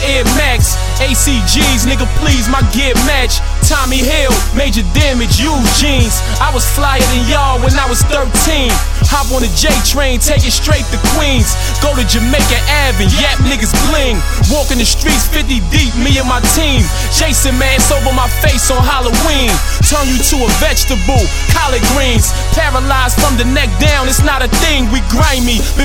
Air Max. ACGs, nigga, please, my gear match. Tommy Hill, Major Damage, used jeans. I was flyer than y'all when I was 13. Hop on the J train, take it straight to Queens. Go to Jamaica Ave, yap niggas bling. Walk in the streets 50 deep, me and my team. Jason man, over my face on Halloween. Turn you to a vegetable, collard greens. Paralyzed from the neck down, it's not a thing, we grimy.